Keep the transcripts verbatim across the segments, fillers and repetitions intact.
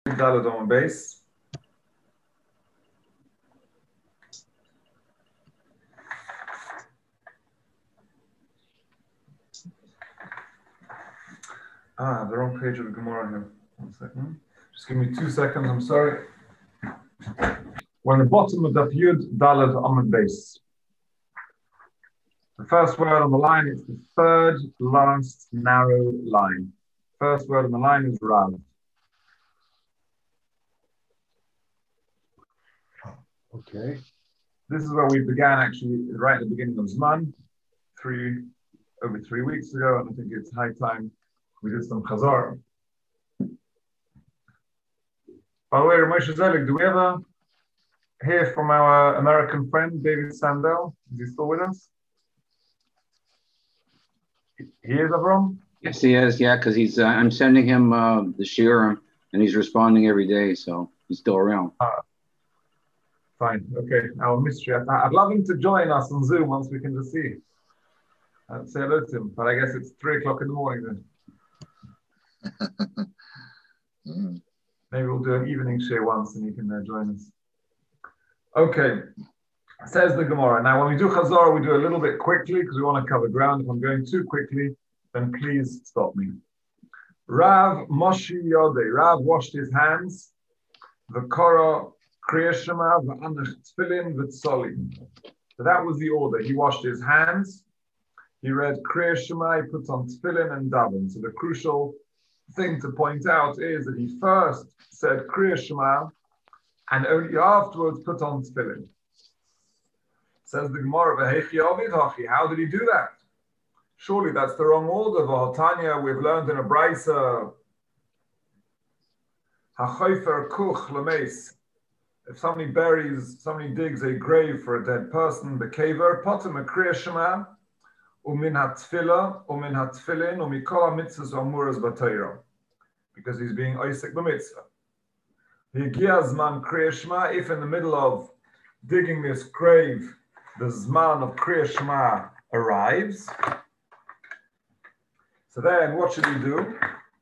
Daled on base. Ah, the wrong page of the Gemara here. One second. Just give me two seconds. I'm sorry. We're on the bottom of the Yud Daled on base. The first word on the line is the third last narrow line. First word on the line is Rav. Okay. This is where we began actually right at the beginning of Zman, three over three weeks ago, and I think it's high time we did some Chazar. By the way, Ramosha Zelig, do we ever hear from our American friend David Sandel? Is he still with us? He is, Avram? Yes, he is. Yeah, because he's. Uh, I'm sending him uh, the Shiurim, and he's responding every day, so he's still around. Ah, fine. Okay. Our mystery. I, I'd love him to join us on Zoom once we can just see. I'd say hello to him, but I guess it's three o'clock in the morning then. mm. Maybe we'll do an evening share once, and he can uh, join us. Okay. Says the Gemara. Now, when we do Chazar, we do a little bit quickly because we want to cover ground. If I'm going too quickly, then please stop me. Rav Moshi Yodei. Rav washed his hands. V'kora Kriya Shema v'anach tefillin v'tzoli. So that was the order. He washed his hands. He read Kriya Shema. He put on tefillin and daven. So the crucial thing to point out is that he first said Kriya Shema and only afterwards put on tefillin. Says the Gemara, how did he do that? Surely that's the wrong order. Tanya, we've learned in a brisa, if somebody buries, somebody digs a grave for a dead person, the kaver, potem a kriya shema, umin hatfila, umin hatfilin, umikola mitzvahs amuras batayra, because he's being oisek b'mitzvah. V'yigiyazman kriya shema, if in the middle of digging this grave, the Zman of Kriya Shema arrives. So then, what should he do?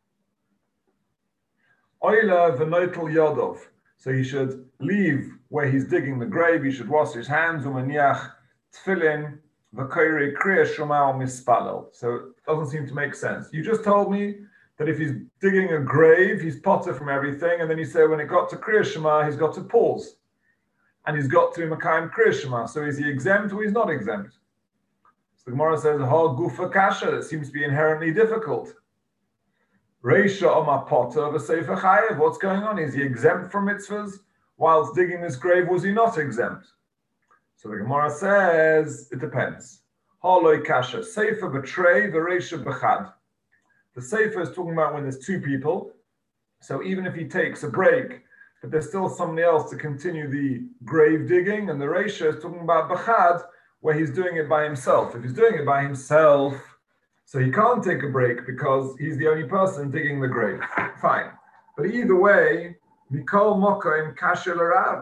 Oila v'noitel yodov. So he should leave where he's digging the grave. He should wash his hands. Umaniach tefillin v'koirei Kriya Shema mispalel. So it doesn't seem to make sense. You just told me that if he's digging a grave, he's potter from everything, and then you say when it got to Kriya Shema, he's got to pause. And he's got to Makayim Kriya Shema. So is he exempt or he's not exempt? So the Gemara says, Ha gufa kasha, that seems to be inherently difficult. Reisha oma potter v'sefer chayev. What's going on? Is he exempt from mitzvahs? Whilst digging this grave, was he not exempt? So the Gemara says, it depends. Ha loy kasha, sefer b'trei v'reisha b'chad. The sefer is talking about when there's two people. So even if he takes a break, but there's still somebody else to continue the grave digging, and the Reisha is talking about Bachad, where he's doing it by himself. If he's doing it by himself, so he can't take a break because he's the only person digging the grave. Fine. But either way, Mikol Mokaim Kasha L'Rav.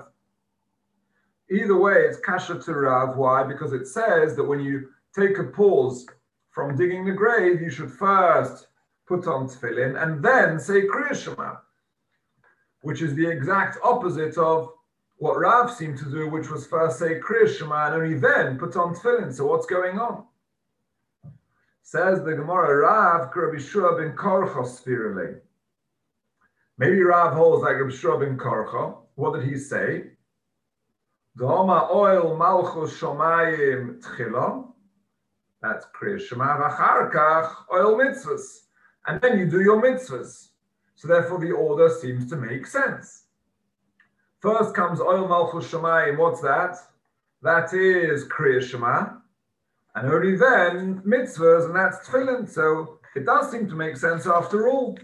Either way, it's Kasha to Rav. Why? Because it says that when you take a pause from digging the grave, you should first put on tefillin and then say Kriya Shema, which is the exact opposite of what Rav seemed to do, which was first say Kriya Shema and only then put on tefillin. So what's going on? Says the Gemara, Rav Rabbi Shua ben Korcha spirale. Maybe Rav holds like Rabbi Shua ben Korcha. What did he say? Doma oil malchus shomayim tchila. That's Kriya Shema v'achar kach oil mitzvahs. And then you do your mitzvahs. So therefore the order seems to make sense. First comes Oil Malchus Shemayim. What's that? That is Kriya Shema. And only then mitzvahs, and that's tefillin. So it does seem to make sense after all.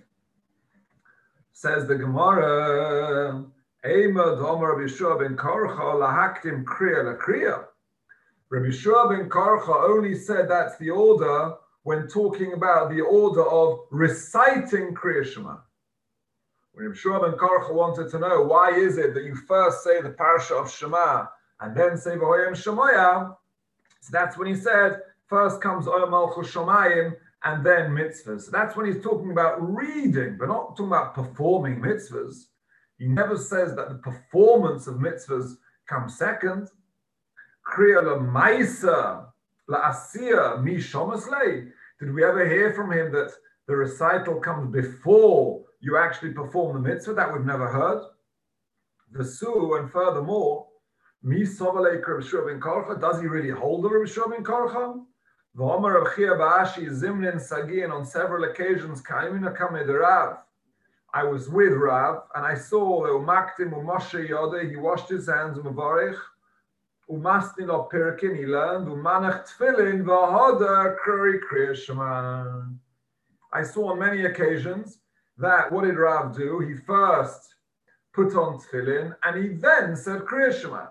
Says the Gemara, Eimad Omer Rabbi Shua ben Korcha lahaktim kriya lakriya. Rabbi Shua ben Korcha only said that's the order when talking about the order of reciting Kriya Shema. When Rabbi Shua ben Korcha wanted to know why is it that you first say the parasha of Shema and then say V'hoyem Shemoya, so that's when he said first comes Oil Malchus Shomayim and then mitzvahs. So that's when he's talking about reading, but not talking about performing mitzvahs. He never says that the performance of mitzvahs comes second. Kriya la'maisa la'asiya mi shomaslei. Did we ever hear from him that the recital comes before you actually perform the mitzvah? That we've never heard. V'su, and furthermore, mi sovalei Rabbi Shua ben Korcha, does he really hold the Rabbi Shua ben Korcha? V'omer Rav Chia ba'ashi zimnin sagi, and on several occasions, ka'imina kamed Rav. I was with Rav, and I saw u'maktim u'moshe yodeh, he washed his hands, u'mavarich, u'mastin lo pirkin, he learned, u'manach tefillin, v'hoda kruri kriya shema. I saw on many occasions that, what did Rav do? He first put on tefillin, and he then said kriya shema.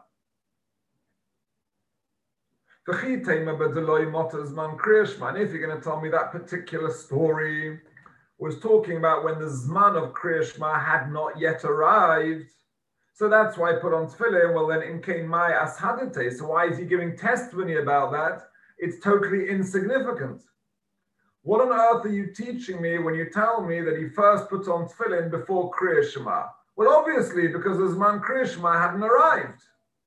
And if you're going to tell me that particular story was talking about when the Zman of Kriya Shema had not yet arrived, so that's why I put on tefillin, well then in Kein Mai Ashadate, so why is he giving testimony about that? It's totally insignificant. What on earth are you teaching me when you tell me that he first put on tefillin before Kriya Shema? Well, obviously, because the Zman Kriya Shema hadn't arrived.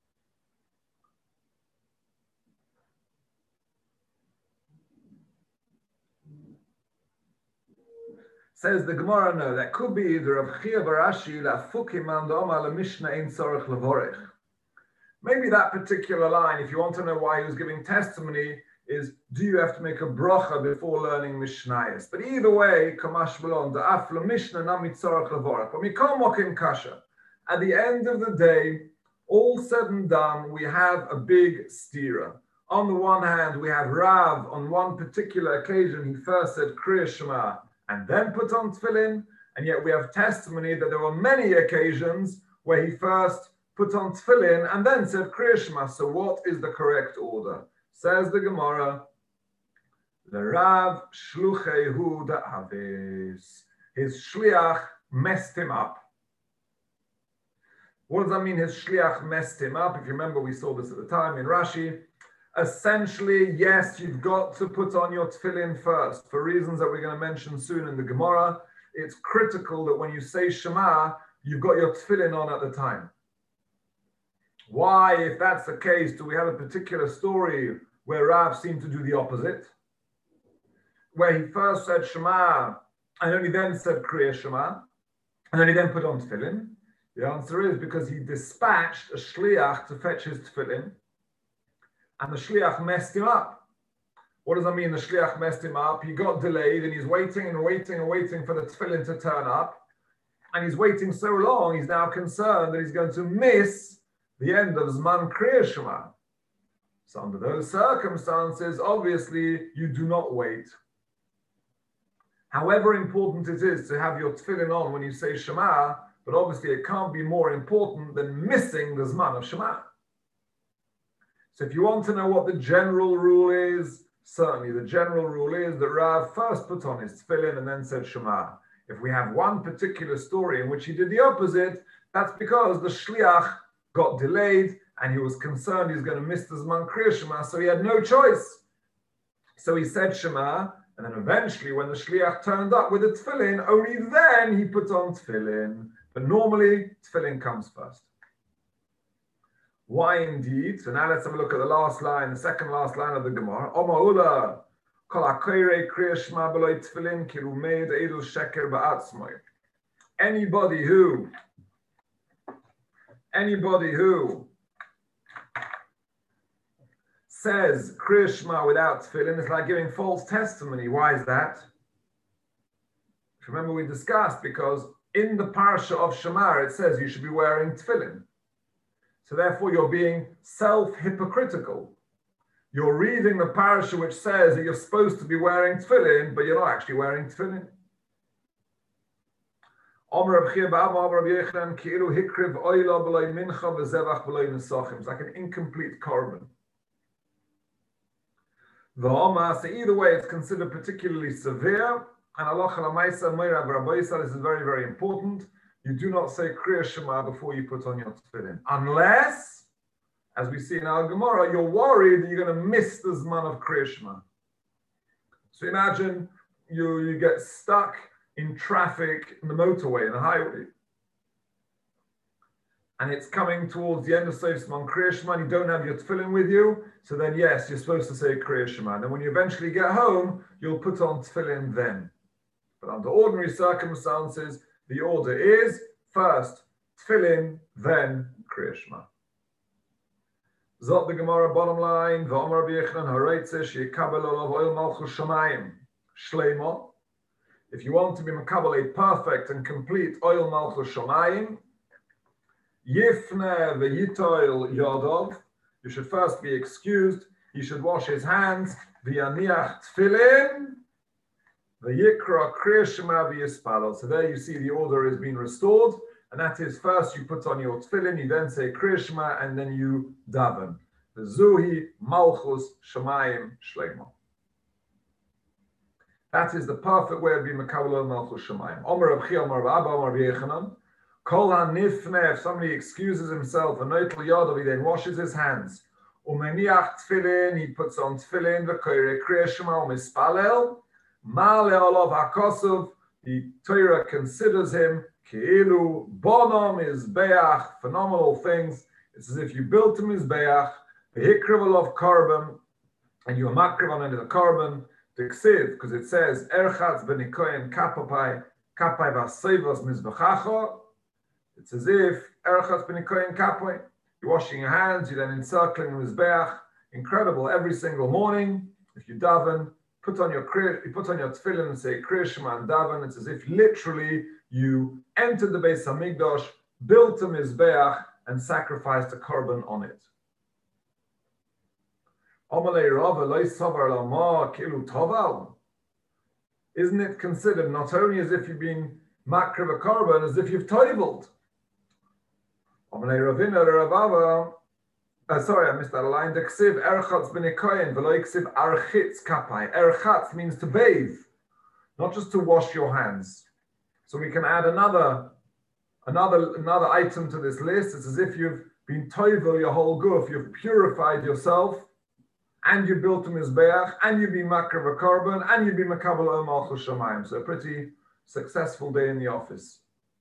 Says the Gemara, no, that could be either of Chia Barashi, la Fukim and Omar la Mishnah in Sorach Levorech. Maybe that particular line, if you want to know why he was giving testimony, is do you have to make a bracha before learning Mishnayos? But either way, Kamash Balon, the Af la Mishnah namit Sorach Levorech. But Mikol Mokim Kasha. At the end of the day, all said and done, we have a big stira. On the one hand, we have Rav, on one particular occasion, he first said Kriya Shema, and then put on tefillin, and yet we have testimony that there were many occasions where he first put on tefillin and then said Kriya Shema. So what is the correct order? Says the Gemara, the Rav shluchehu da'avis. His shliach messed him up. What does that mean, his shliach messed him up? If you remember, we saw this at the time in Rashi. Essentially, yes, you've got to put on your tefillin first. For reasons that we're going to mention soon in the Gemara, it's critical that when you say Shema, you've got your tefillin on at the time. Why, if that's the case, do we have a particular story where Rav seemed to do the opposite? Where he first said Shema, and only then said Kriya Shema, and then he then put on tefillin? The answer is because he dispatched a shliach to fetch his tefillin, and the shliach messed him up. What does that mean, the shliach messed him up? He got delayed, and he's waiting and waiting and waiting for the tefillin to turn up. And he's waiting so long, he's now concerned that he's going to miss the end of Zman Kriya Shema. So under those circumstances, obviously, you do not wait. However important it is to have your tefillin on when you say Shema, but obviously it can't be more important than missing the Zman of Shema. So if you want to know what the general rule is, certainly the general rule is that Rav first put on his tefillin and then said Shema. If we have one particular story in which he did the opposite, that's because the shliach got delayed and he was concerned he was going to miss the Zman Kriya Shema, so he had no choice. So he said Shema, and then eventually when the shliach turned up with the tefillin, only then he put on tefillin. But normally, tefillin comes first. Why indeed? So now let's have a look at the last line, the second last line of the Gemara. Omaula, kol hakoyrei kriya shema b'lo tefillin ki rumeid edul sheker ba'atzmoi. Anybody who, anybody who says kriya shema without tefillin is like giving false testimony. Why is that? Remember we discussed, because in the parsha of Shema it says you should be wearing tefillin. So therefore you're being self-hypocritical. You're reading the parasha which says that you're supposed to be wearing tefillin, but you're not actually wearing tefillin. It's like an incomplete korban. So either way, it's considered particularly severe. And halacha l'maisa meirav Rabbi Yisrael, this is very, very important. You do not say Kriya Shema before you put on your tefillin, unless, as we see in our Gemara, you're worried that you're going to miss the Zman of Kriya Shema. So imagine you, you get stuck in traffic in the motorway, in the highway, and it's coming towards the end of Seif Siman Kriya Shema, and you don't have your tefillin with you, so then yes, you're supposed to say Kriya Shema. And when you eventually get home, you'll put on tefillin then. But under ordinary circumstances, the order is first tefillin, then Kriya Shema. Zot the Gemara bottom line, V'omar Rabbi Yochanan hareitze sheyikabel olav oil malchus shamayim shleimo. If you want to be makabel a perfect and complete oil malchus shamayim, Yifne v'yitoil yodov. You should first be excused. He should wash his hands. V'yaniach tefillin. V'yikra kriya shema v'yispalel. So there you see the order is being restored. And that is first you put on your tefillin, you then say kriya shema, and then you daven. V'zuhi malchus shamayim shleimo. That is the perfect way of being makabel malchus shamayim. Omer Rav Chia, Omer Rav Abba, Omer Rav Yochanan. Kol hanifne, if somebody excuses himself, and noitel yadav, he then washes his hands. Umeniach tefillin, he puts on tefillin, v'koire kriya shema, u'mispalel. Ma'ale olav hakosov, the Torah considers him, ki'ilu, bono mizbeach, phenomenal things. It's as if you built a mizbeach, v'hikriv olav korban, and you are makriv on into the korban, t'ksiv, because it says, erchatz benikoyen kapapai, kapai v'asevos mizbechacho. It's as if erchatz benikoyen kapai. You're washing your hands, you're then encircling the mizbeach. Incredible. Every single morning, if you daven, put on your you put on your tefillin and say kriya shema and daven. It's as if literally you entered the Beis Hamikdash, built a mizbeach, and sacrificed a korban on it. Isn't it considered not only as if you've been makriv a korban, as if you've toiveled? Uh, sorry, I missed that line. Erchatz Erchatz means to bathe, not just to wash your hands. So we can add another, another, another item to this list. It's as if you've been toivel your whole guf, you've purified yourself, and you built a mizbeach, and you've been makriv a korban, and you've been makabel ol malchus shamayim. So a pretty successful day in the office.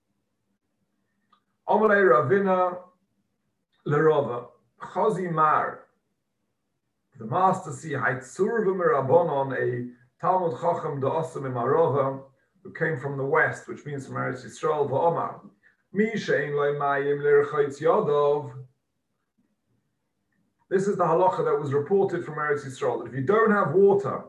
Omalei Ravina Lerova Chazi Mar. The master see Haitzur v'mirabonon, a Talmud Chacham de'osam imarova, who came from the west, which means from Eretz Yisrael. V'omar Mi she'ein lo mayim l'irchotz yodov. This is the halacha that was reported from Eretz Yisrael, that if you don't have water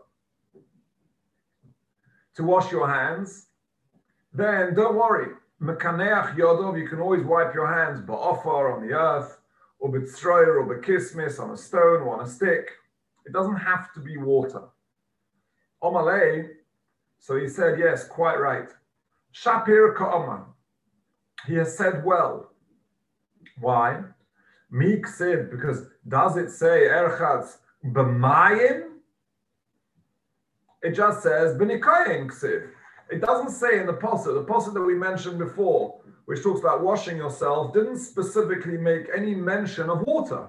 to wash your hands, then don't worry. Mekaneach yodov, you can always wipe your hands ba'ofar, on the earth, or b'tzroyer, or b'kismis, on a stone or on a stick. It doesn't have to be water. Omalei, so he said, yes, quite right. Shapir ka'oman, he has said well. Why? Meek said, because does it say erchatz b'mayim? It just says b'nikoyin ksiv. It doesn't say in the pasuk, the pasuk that we mentioned before, which talks about washing yourself, didn't specifically make any mention of water.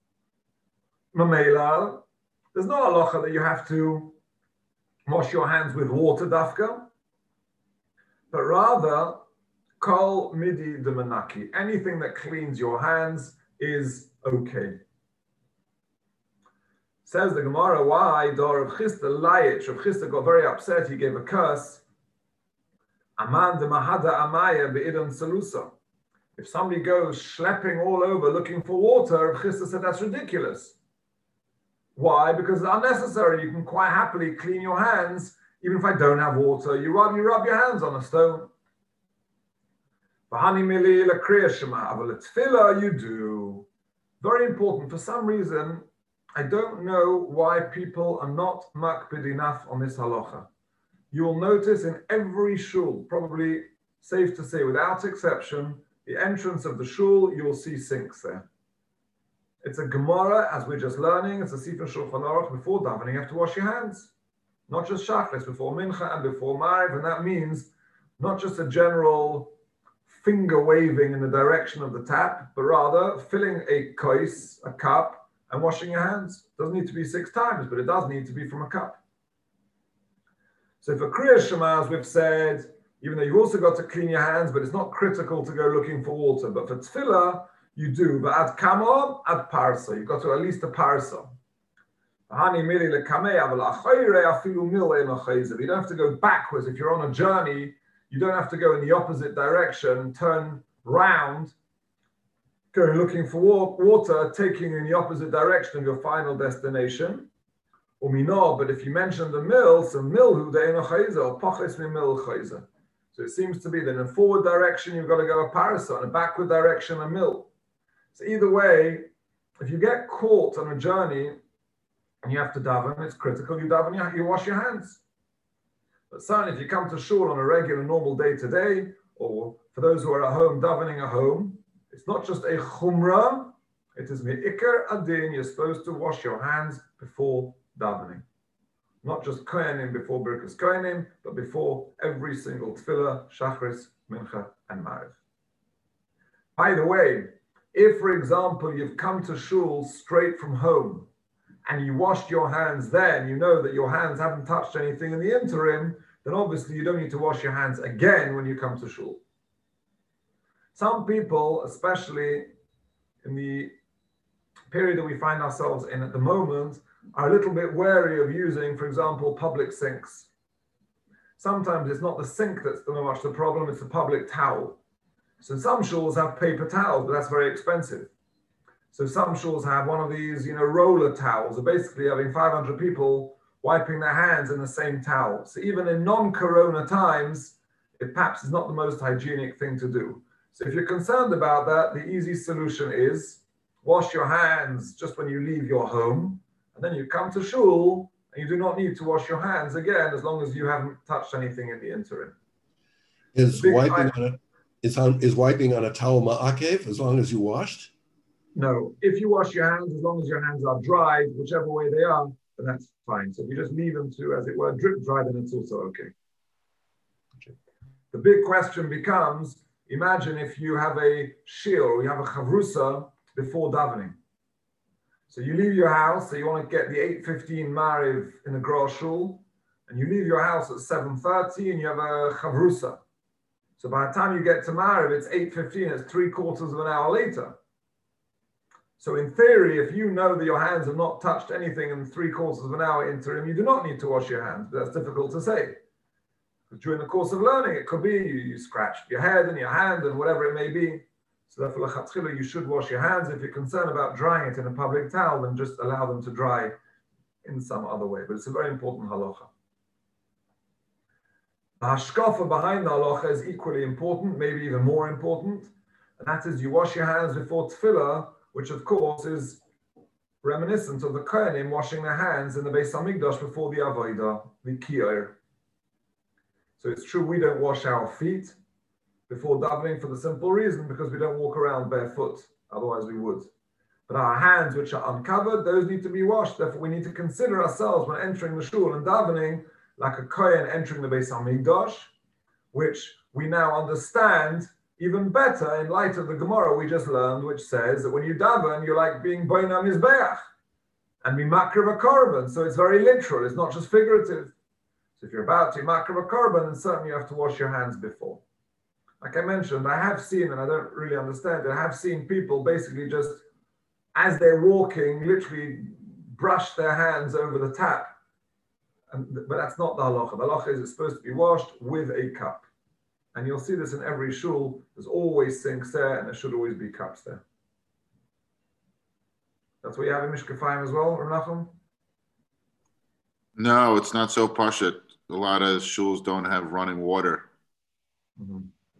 Mamela, there's no halacha that you have to wash your hands with water, dafka, but rather, kol midi de menaki, anything that cleans your hands is okay. Says the Gemara, why? Dor Rav Chisda Layich, Rav Chisda got very upset, he gave a curse. Aman de mahada amaya be'idon salusa. If somebody goes schlepping all over looking for water, Rav Chisda said that's ridiculous. Why? Because it's unnecessary. You can quite happily clean your hands, even if I don't have water. You rub, you rub your hands on a stone. V'hani mili l'kriya shema, aval l'tfila you do. Very important. For some reason, I don't know why people are not makpid enough on this halacha. You will notice in every shul, probably safe to say without exception, the entrance of the shul, you will see sinks there. It's a Gemara, as we're just learning, it's a Sifra Shulchan Aruch, before davening you have to wash your hands. Not just Shachris, before Mincha and before Mariv, and that means not just a general finger waving in the direction of the tap, but rather filling a kais, a cup, and washing your hands. It doesn't need to be six times, but it does need to be from a cup. So for Kriya Shema, as we've said, even though you've also got to clean your hands, but it's not critical to go looking for water. But for tefillah, you do. But ad kamo, ad parsa. You've got to at least a parsa. You don't have to go backwards. If you're on a journey, you don't have to go in the opposite direction, turn round, go looking for water, taking you in the opposite direction of your final destination. But if you mention the mill, so milhu de'eno chayza, or pachis mi mil chayza. So it seems to be that in a forward direction, you've got to go a parasa, in a backward direction, a mill. So either way, if you get caught on a journey and you have to daven, it's critical, you daven, you wash your hands. But certainly if you come to shul on a regular, normal day to day, or for those who are at home, davening at home, it's not just a chumrah, it is me'ikar adin, you're supposed to wash your hands before davening. Not just kohenim before birkas kohenim, but before every single tefillah, shachris, mincha, and mariv. By the way, if, for example, you've come to shul straight from home and you washed your hands there and you know that your hands haven't touched anything in the interim, then obviously you don't need to wash your hands again when you come to shul. Some people, especially in the period that we find ourselves in at the moment, are a little bit wary of using, for example, public sinks. Sometimes it's not the sink that's so much the problem, it's the public towel. So some shuls have paper towels, but that's very expensive. So some shuls have one of these, you know, roller towels, so basically having five hundred people wiping their hands in the same towel. So even in non-corona times, it perhaps is not the most hygienic thing to do. So if you're concerned about that, the easy solution is wash your hands just when you leave your home, and then you come to shul, and you do not need to wash your hands again as long as you haven't touched anything in the interim. Is wiping on a is on is wiping on a towel ma'akev as long as you washed? No, if you wash your hands, as long as your hands are dry, whichever way they are, then that's fine. So if you just leave them to, as it were, drip dry, then it's also okay. okay. The big question becomes: imagine if you have a shir or you have a chavrusa before davening. So you leave your house, so you want to get the eight fifteen mariv in the Gra Shul, and you leave your house at seven thirty and you have a chavrusa. So by the time you get to mariv, it's eight fifteen, it's three quarters of an hour later. So in theory, if you know that your hands have not touched anything in three quarters of an hour interim, you do not need to wash your hands, but that's difficult to say. Because during the course of learning, it could be you, you scratched your head and your hand and whatever it may be. So therefore, you should wash your hands. If you're concerned about drying it in a public towel, then just allow them to dry in some other way. But it's a very important halacha. The hashkafa behind the halacha is equally important, maybe even more important. And that is you wash your hands before tefillah, which of course is reminiscent of the kohenim washing their hands in the Beis Hamikdash before the avodah, the kior. So it's true we don't wash our feet before davening for the simple reason because we don't walk around barefoot, otherwise we would. But our hands, which are uncovered, those need to be washed. Therefore, we need to consider ourselves when entering the shul and davening like a kohen entering the Beis Hamikdash, which we now understand even better in light of the Gemara we just learned, which says that when you daven, you're like being boina mizbeach and be makriv a korban. So it's very literal, it's not just figurative. So if you're about to makriv a korban, then certainly you have to wash your hands before. Like I mentioned, I have seen, and I don't really understand it, I have seen people basically just, as they're walking, literally brush their hands over the tap. And, but that's not the halacha. The halacha is it's supposed to be washed with a cup. And you'll see this in every shul. There's always sinks there, and there should always be cups there. That's what you have in Mishkafayim as well, Rav Nachum? No, it's not so pashut. A lot of shuls don't have running water. Mm-hmm.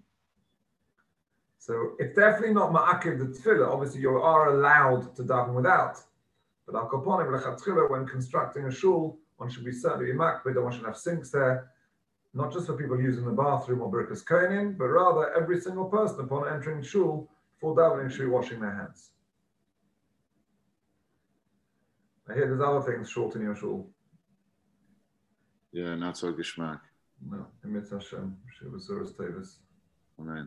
So it's definitely not ma'akiv the tefillah. Obviously, you are allowed to daven without. But al kaponim lechatchila, when constructing a shul, one should be certainly makbid, and one should have sinks there, not just for people using the bathroom or birkas kohenim, but rather every single person upon entering shul before davening should be washing their hands. I hear there's other things short in your shul. Yeah, not so gishmak. No, Emet Hashem, Shiva Suras Tevis. Amen.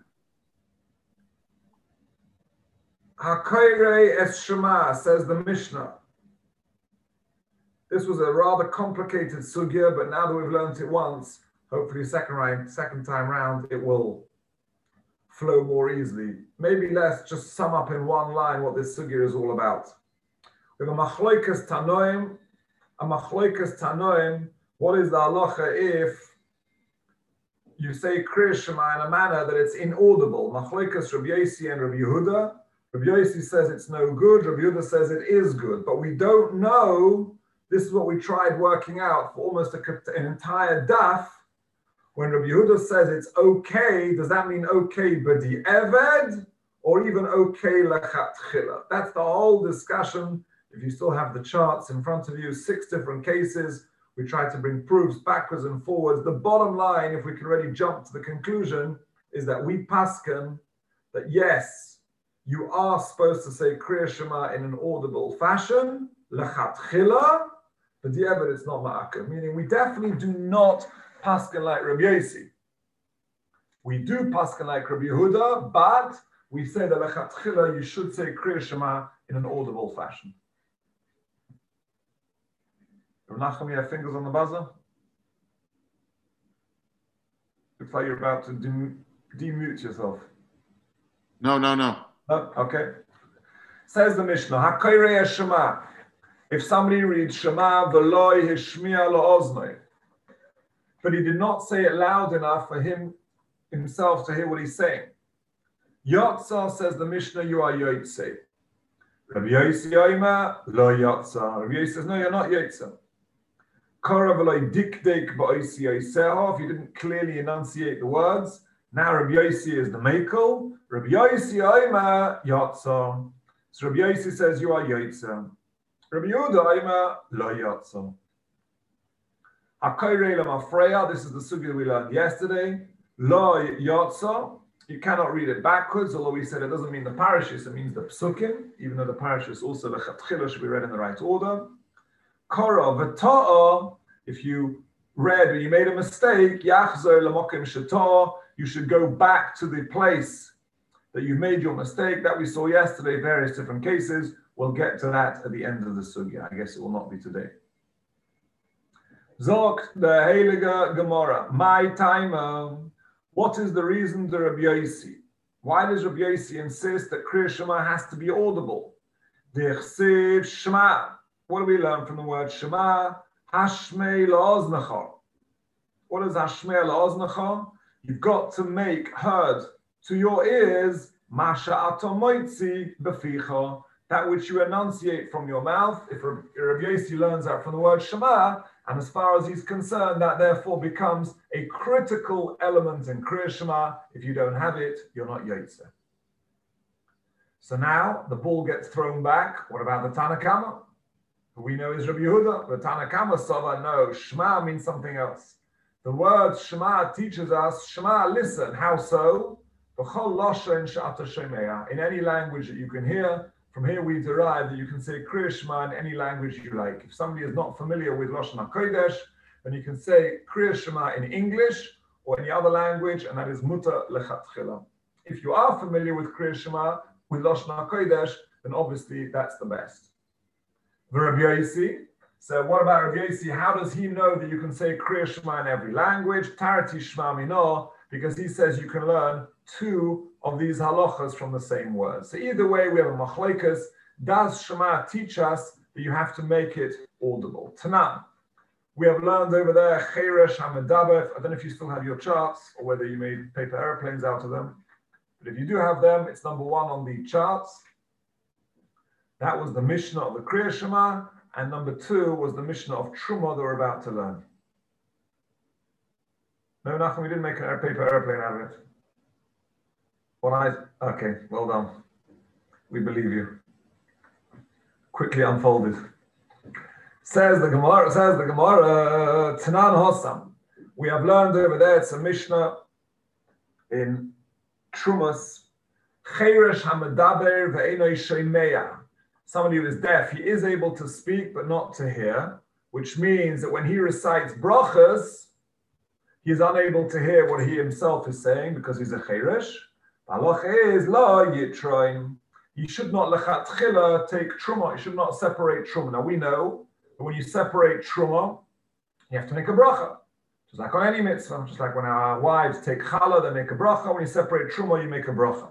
HaKoirei es Shema, says the Mishnah. This was a rather complicated sugya, but now that we've learned it once, Hopefully, second round, second time round, it will flow more easily. Maybe let's just sum up in one line what this sugya is all about. We have a machloikas tanoim, a machloikas tanoim. What is the halacha if you say Kriya Shema in a manner that it's inaudible? Machloikas Rabbi Yossi and Rabbi Yehuda. Rabbi Yossi says it's no good. Rabbi Yehuda says it is good, but we don't know. This is what we tried working out for almost a, an entire daf. When Rabbi Yehuda says it's okay, does that mean okay b'di eved or even okay lechatchila? That's the whole discussion. If you still have the charts in front of you, six different cases. We try to bring proofs backwards and forwards. The bottom line, if we can really jump to the conclusion, is that we paskin that yes, you are supposed to say Kriya Shema in an audible fashion, lechatchila, but the evidence it's not ma'akev. Meaning we definitely do not paskin like Rabbi Yossi. We do paskin like Rabbi Yehuda, but we say that lechatchila you should say Kriya Shema in an audible fashion. Rav Nachum, you have fingers on the buzzer? Looks like you're about to dem- demute yourself. No, no, no. No? Okay. Says the Mishnah, HaKoirei Shema. If somebody reads Shema v'loi hishmiya lo'oznoi, but he did not say it loud enough for him himself to hear what he's saying. Yotza, says the Mishnah, you are Yotzei. Rabbi Yossi Oima, lo Yotza. Rabbi Yossi says, no, you're not Yotzei. If you didn't clearly enunciate the words, now Rabbi Yossi is the Mekel. Rabbi Yossi Oima Yotza. So Rabbi Yossi says you are Yotza. Rabbi Yehuda Oima lo Yotza. Hakoirei lemafreya. This is the sugya we learned yesterday. Lo Yotza. You cannot read it backwards, although we said it doesn't mean the parashis, it means the psukim, even though the parashis also the chatchila should be read in the right order. Kora v'ta'a, if you read or you made a mistake, yachzor l'mokim shetah, you should go back to the place that you made your mistake. That we saw yesterday, various different cases. We'll get to that at the end of the sugya. I guess it will not be today. Zok the Heilige Gemara, my timer. What is the reason to Rabbi Yossi? Why does Rabbi Yossi insist that Kriya Shema has to be audible? Dichsiv Shema. What do we learn from the word Shema? Hashmei la'oznecha. What is Hashmei la'oznecha? You've got to make heard to your ears Masha ato moitzi beficha, that which you enunciate from your mouth. If Rabbi Yossi learns that from the word Shema, and as far as he's concerned, that therefore becomes a critical element in Kriya Shema. If you don't have it, you're not Yotzei. So now the ball gets thrown back. What about the Tanna Kama? Who we know is Rabbi Yehuda. The Tanna Kama Sova, no, Shema means something else. The word Shema teaches us, Shema, listen. How so? In any language that you can hear. From here we derive that you can say Kriya Shema in any language you like. If somebody is not familiar with Lashon HaKodesh, then you can say Kriya Shema in English or any other language, and that is Muta Lechatchila. If you are familiar with Kriya Shema, with Lashon HaKodesh, then obviously that's the best. The Rabbi Yossi. So what about Rabbi Yossi? How does he know that you can say Kriya Shema in every language? Tarati Shema Mino, because he says you can learn two of these halachas from the same word. So either way, we have a machleikas. Does Shema teach us that you have to make it audible? Tanan. We have learned over there, Cheresh HaMedaber. I don't know if you still have your charts or whether you made paper airplanes out of them. But if you do have them, it's number one on the charts. That was the Mishnah of the Kriya Shema. And number two was the Mishnah of Truma that we're about to learn. No, Nachum, we didn't make a paper airplane out of it. What I, okay, well done. We believe you. Quickly unfolded. Says the Gemara, says the Gemara, Tanan Hossam. We have learned over there, it's a Mishnah in Trumas, Cheresh HaMedaber ve'enoi sheimeya. Somebody who is deaf, he is able to speak but not to hear, which means that when he recites brachas, he is unable to hear what he himself is saying because he's a cheresh. Halacha is lo yitroim. He should not lechatchila take truma. He should not separate truma. Now we know that when you separate truma, you have to make a bracha. Just like on any mitzvah, just like when our wives take challah, they make a bracha. When you separate truma, you make a bracha.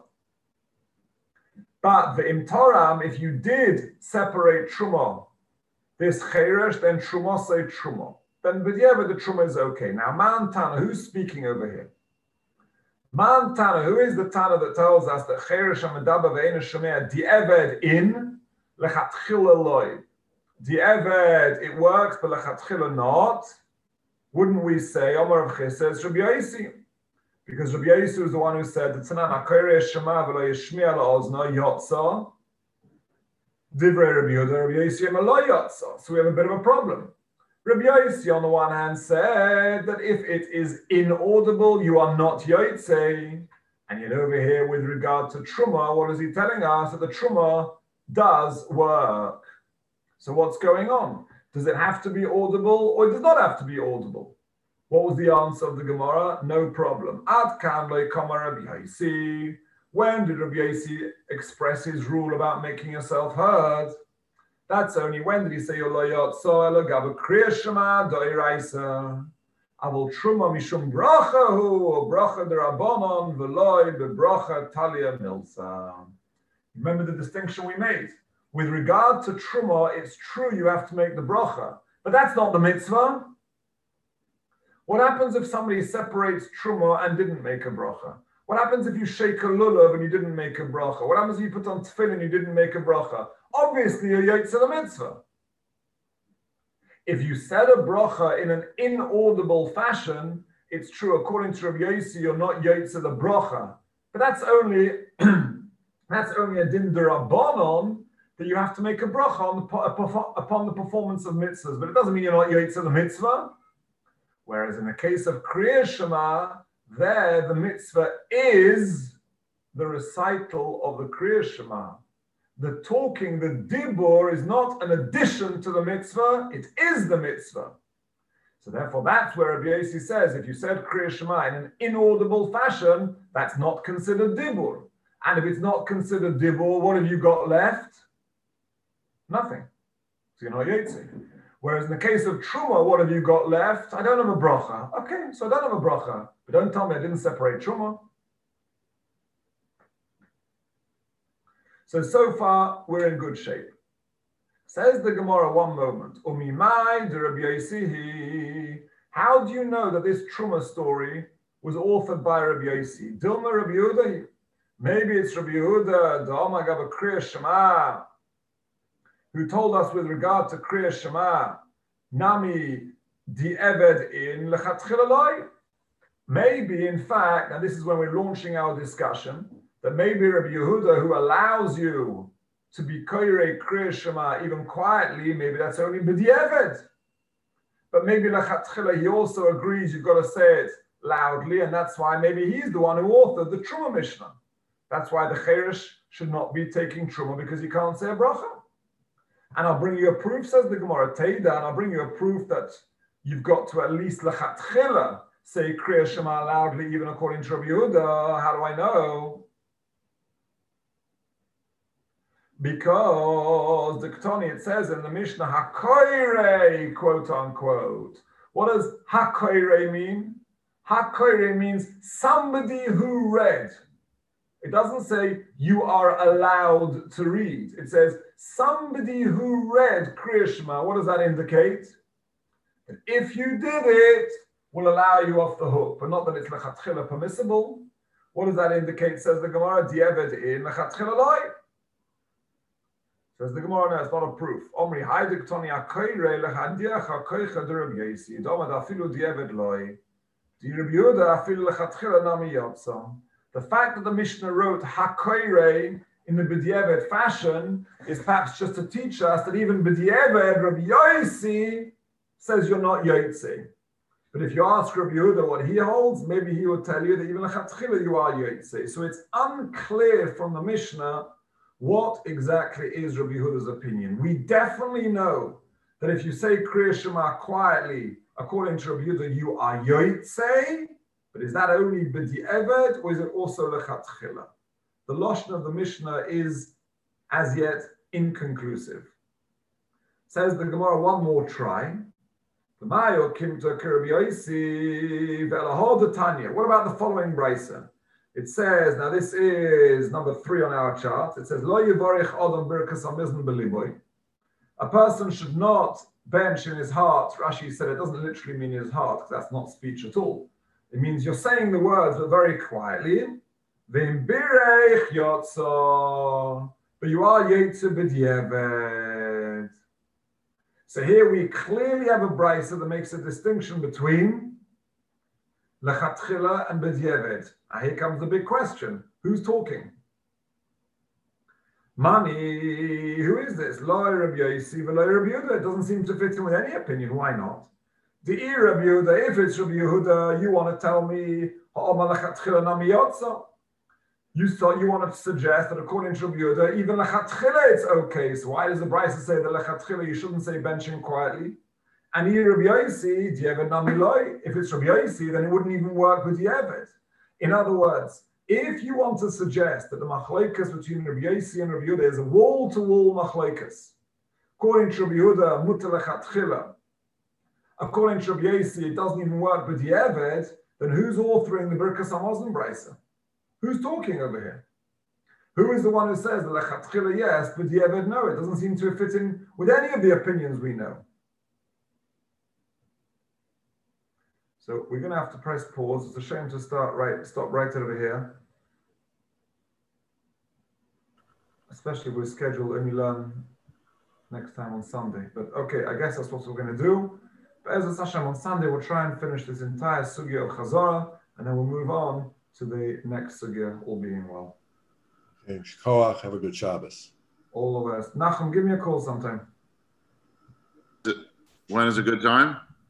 But the im toram, if you did separate truma, this cheresh, then truma say truma. Then b'diavad the truma is okay. Now, man Tana, who's speaking over here? Man Tana, who is the Tana that tells us that cheresh amadaba ve'ena shomea di'eved in lechatchila loy. Di'eved, it works, but lechatchila not. Wouldn't we say, Omar of says Rabbi Yosi? Because Rabbi Yosi is the one who said, Tzanan HaKoirei Shema v'lo yishmi'a la'ozno yotza. Divrei Rabbi Yehuda, Rabbi Yosi ema lo yotza. So we have a bit of a problem. Rabbi Yosi, on the one hand, said that if it is inaudible, you are not yotze. And yet over here, with regard to Truma, what is he telling us? That the Truma does work. So what's going on? Does it have to be audible or it does not have to be audible? What was the answer of the Gemara? No problem. Ad kan lo yikama Rabbi Yosi. When did Rabbi Yosi express his rule about making yourself heard? That's only when did he say lo yotza elo gava kriya shema doiraisa. Avol truma mishum bracha hu bracha derabanan v'loy bebracha talia milsa. Remember the distinction we made. With regard to truma, it's true you have to make the bracha, but that's not the mitzvah. What happens if somebody separates truma and didn't make a bracha? What happens if you shake a lulav and you didn't make a bracha? What happens if you put on tefillin and you didn't make a bracha? Obviously, you're yotze the mitzvah. If you said a bracha in an inaudible fashion, it's true, according to Rabbi Yosi, you're not yotze the bracha. But that's only, that's only a din d'Rabbanon, that you have to make a bracha on the, upon the performance of mitzvahs, but it doesn't mean you're not yotze the mitzvah. Whereas in the case of Kriya Shema, there the mitzvah is the recital of the Kriya Shema. The talking, the dibur, is not an addition to the mitzvah, it is the mitzvah. So therefore that's where Rabbi Yosi says, if you said Kriya Shema in an inaudible fashion, that's not considered dibur. And if it's not considered dibur, what have you got left? Nothing. So you're not yotze. Whereas in the case of truma, what have you got left? I don't have a bracha. Okay, so I don't have a bracha. But don't tell me I didn't separate truma. So, so far, we're in good shape. Says the Gemara, one moment. Umimai de Rabbi Yosi. How do you know that this truma story was authored by Rabbi Yosi? Dilma Rabbi Yehuda. Maybe it's Rabbi Yehuda, the Omar Gava Kriya Shema, who told us with regard to Kriya Shema, Nami di'eved in lechatchila loy. Maybe, in fact, and this is when we're launching our discussion, that maybe Rabbi Yehuda, who allows you to be koirei Kriya Shema even quietly, maybe that's only b'di'eved. But maybe lechatchila, he also agrees you've got to say it loudly, and that's why maybe he's the one who authored the Truma Mishnah. That's why the cheresh should not be taking Truma, because he can't say a bracha. And I'll bring you a proof, says the Gemara Teida, and I'll bring you a proof that you've got to at least lechatchila say Kriya Shema loudly, even according to Rabbi Yehuda. How do I know? Because the Ketoni, it says in the Mishnah, Hakoirei, quote unquote. What does Hakoirei mean? Hakoirei means somebody who read. It doesn't say you are allowed to read. It says somebody who read Kriya Shema. What does that indicate? That if you did it, will allow you off the hook, but not that it's lechatchila permissible. What does that indicate? Says the Gemara, di'eved in lechatchila loy. Says the Gemara, no, it's not a proof. Omri haydik toni akoyre lechadiach akoycha d'Rabbi Yosi. Domad afilu di'eved loy. D'Rabbi Yehuda afilu lechatchila nami yotza. The fact that the Mishnah wrote hakoyre in the b'di'eved fashion is perhaps just to teach us that even b'di'eved, Rabbi Yosi says you're not yotze. But if you ask Rabbi Yehuda what he holds, maybe he will tell you that even lechatchila you are yotze. So it's unclear from the Mishnah what exactly is Rabbi Yehuda's opinion. We definitely know that if you say Kriya Shema quietly, according to Rabbi Yehuda, you are yotze. But is that only b'di'eved, or is it also lechatchila? The lashon of the Mishnah is as yet inconclusive. Says the Gemara, one more try. What about the following brisa? It says, now this is number three on our chart. It says, Lo yivorich odom birkas hamizn beliboy. A person should not bench in his heart. Rashi said it doesn't literally mean his heart, because that's not speech at all. It means you're saying the words, but very quietly. V'im birech yotzo. But you are yetzer b'diavad. So here we clearly have a brisa that makes a distinction between lechatchila and b'diavad. Now here comes the big question. Who's talking? Mani, who is this? Lo Rabbi Yossi v'lo Rabbi Yehuda. It doesn't seem to fit in with any opinion. Why not? The Rabbi Yehuda, if it's Rabbi Yehuda, you want to tell me ha'omar lechatchila nami yotza. You thought you want to suggest that according to Rabbi Yehuda, even lechatchila it's okay. So why does the Brisa say that lechatchila you shouldn't say benching quietly? And here Rabbi Yossi, diavad nami loy. If it's Rabbi Yossi, then it wouldn't even work with diavad. In other words, if you want to suggest that the machlokes between Rabbi Yossi and Rabbi Yehuda is a wall-to-wall machlokes, according to Rabbi Yehuda, mutar lechatchila. According to Rabbi Yossi, it doesn't even work with diavad. Then who's authoring the Birkas Hamazon Brisa? Who's talking over here? Who is the one who says that lechatchila yes, but diavad no? It doesn't seem to fit in with any of the opinions we know. So we're going to have to press pause. It's a shame to start right, stop right over here. Especially we're scheduled only learn next time on Sunday. But okay, I guess that's what we're going to do. But as a Hashem on Sunday, we'll try and finish this entire sugya of Chazorah, and then we'll move on to the next sugya, all being well. Okay, Shkoach, have a good Shabbos. All the best. Nachum, give me a call sometime. When is a good time?